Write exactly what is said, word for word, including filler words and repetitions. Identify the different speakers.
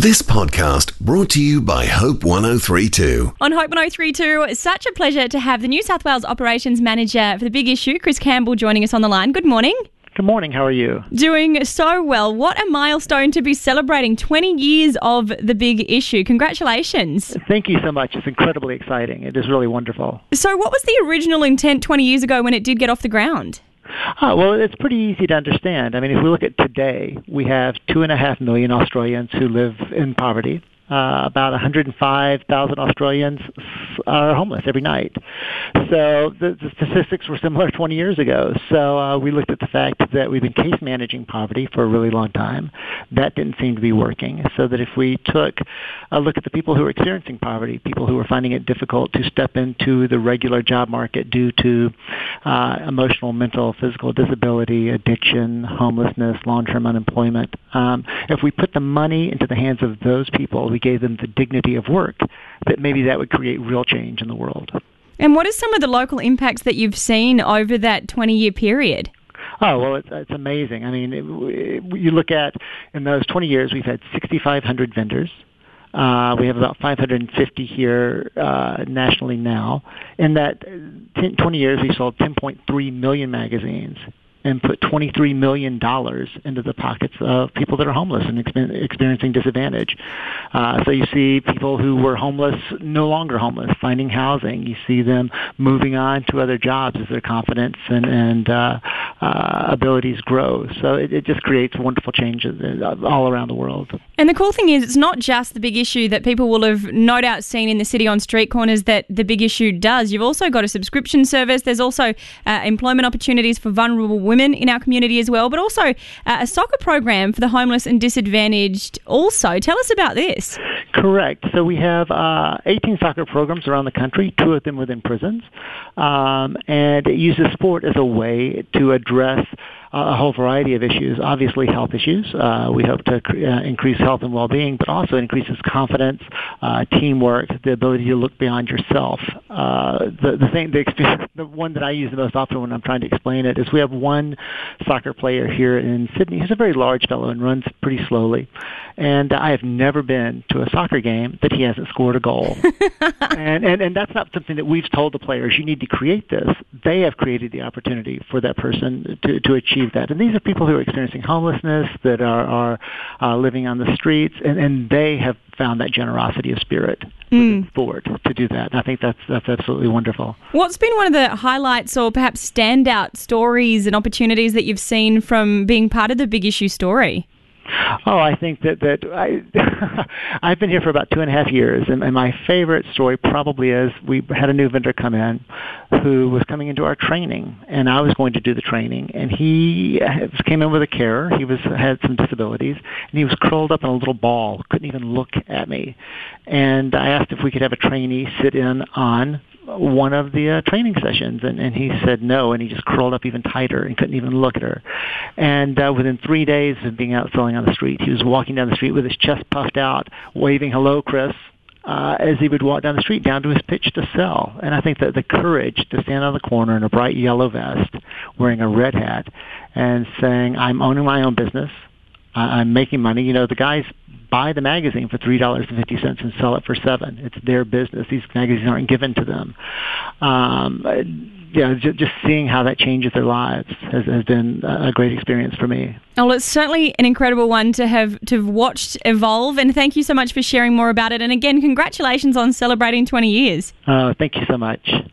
Speaker 1: This podcast brought to you by Hope one oh three point two.
Speaker 2: On Hope one oh three point two, it's such a pleasure to have the New South Wales Operations Manager for The Big Issue, Chris Campbell, joining us on the line. Good morning.
Speaker 3: Good morning. How are you?
Speaker 2: Doing so well. What a milestone to be celebrating twenty years of The Big Issue. Congratulations.
Speaker 3: Thank you so much. It's incredibly exciting. It is really wonderful.
Speaker 2: So what was the original intent twenty years ago when it did get off the ground?
Speaker 3: Oh, well, it's pretty easy to understand. I mean, if we look at today, we have two and a half million Australians who live in poverty. Uh, about one hundred five thousand Australians are homeless every night. So the, the statistics were similar twenty years ago. So uh, we looked at the fact that we've been case managing poverty for a really long time. That didn't seem to be working. So that if we took a look at the people who are experiencing poverty, people who are finding it difficult to step into the regular job market due to uh, emotional, mental, physical disability, addiction, homelessness, long-term unemployment, um, if we put the money into the hands of those people, we gave them the dignity of work, that maybe that would create real change in the world.
Speaker 2: And what are some of the local impacts that you've seen over that twenty-year period?
Speaker 3: Oh, well, it's, it's amazing. I mean, it, it, you look at, in those twenty years, we've had six thousand five hundred vendors. Uh, we have about five hundred fifty here uh, nationally now. In that ten, twenty years, we sold ten point three million magazines and put twenty-three million dollars into the pockets of people that are homeless and exper- experiencing disadvantage. Uh, so you see people who were homeless no longer homeless, finding housing. You see them moving on to other jobs as their confidence and, and uh, uh, abilities grow. So it, it just creates wonderful changes all around the world.
Speaker 2: And the cool thing is, it's not just the big issue that people will have no doubt seen in the city on street corners that the big issue does. You've also got a subscription service. There's also uh, employment opportunities for vulnerable women in our community as well, but also uh, a soccer program for the homeless and disadvantaged also. Tell us about this.
Speaker 3: Correct. So we have uh, eighteen soccer programs around the country, two of them within prisons, um, and it uses sport as a way to address a whole variety of issues, obviously health issues. Uh, we hope to uh, increase health and well-being, but also increases confidence, uh, teamwork, the ability to look beyond yourself. Uh, the, the thing, the, experience, the one that I use the most often when I'm trying to explain it is we have one soccer player here in Sydney who's a very large fellow and runs pretty slowly. And I have never been to a soccer game that he hasn't scored a goal. and, and and that's not something that we've told the players, you need to create this. They have created the opportunity for that person to, to achieve that. And these are people who are experiencing homelessness, that are, are uh, living on the streets, and, and they have found that generosity of spirit mm. forward to do that. And I think that's that's absolutely wonderful.
Speaker 2: What's been one of the highlights or perhaps standout stories and opportunities that you've seen from being part of the Big Issue story?
Speaker 3: Oh, I think that, that I, I've been here for about two and a half years, and, and my favorite story probably is we had a new vendor come in who was coming into our training, and I was going to do the training, and he came in with a carer. He was had some disabilities, and he was curled up in a little ball, couldn't even look at me. And I asked if we could have a trainee sit in on one of the uh, training sessions, and, and he said no, and he just curled up even tighter and couldn't even look at her. And uh, within three days of being out selling on the street, he was walking down the street with his chest puffed out, waving, "Hello, Chris," uh, as he would walk down the street down to his pitch to sell. And I think that the courage to stand on the corner in a bright yellow vest, wearing a red hat, and saying, "I'm owning my own business, I'm making money." You know, the guys buy the magazine for three dollars and fifty cents and sell it for seven. It's their business. These magazines aren't given to them. Um, yeah, just, just seeing how that changes their lives has, has been a great experience for me.
Speaker 2: Well, it's certainly an incredible one to have to have watched evolve, and thank you so much for sharing more about it. And again, congratulations on celebrating twenty years.
Speaker 3: Uh, thank you so much.